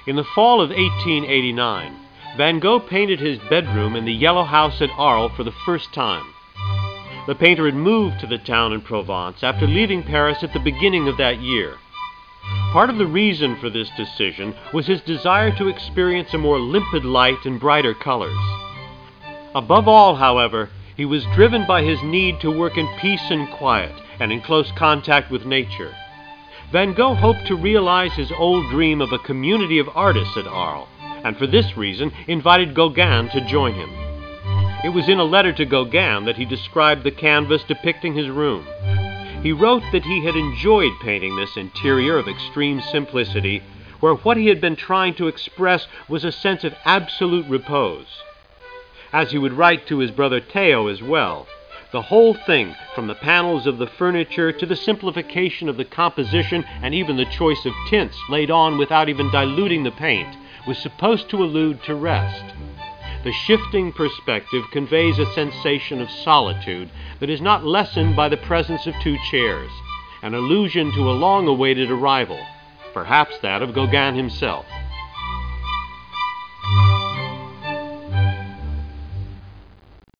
In the fall of 1889, Van Gogh painted his bedroom in the Yellow House at Arles for the first time. The painter had moved to the town in Provence after leaving Paris at the beginning of that year. Part of the reason for this decision was his desire to experience a more limpid light and brighter colors. Above all, however, he was driven by his need to work in peace and quiet and in close contact with nature. Van Gogh hoped to realize his old dream of a community of artists at Arles, and for this reason invited Gauguin to join him. It was in a letter to Gauguin that he described the canvas depicting his room. He wrote that he had enjoyed painting this interior of extreme simplicity, where what he had been trying to express was a sense of absolute repose. As he would write to his brother Theo as well, the whole thing, from the panels of the furniture to the simplification of the composition and even the choice of tints laid on without even diluting the paint, was supposed to allude to rest. The shifting perspective conveys a sensation of solitude that is not lessened by the presence of two chairs, an allusion to a long-awaited arrival, perhaps that of Gauguin himself.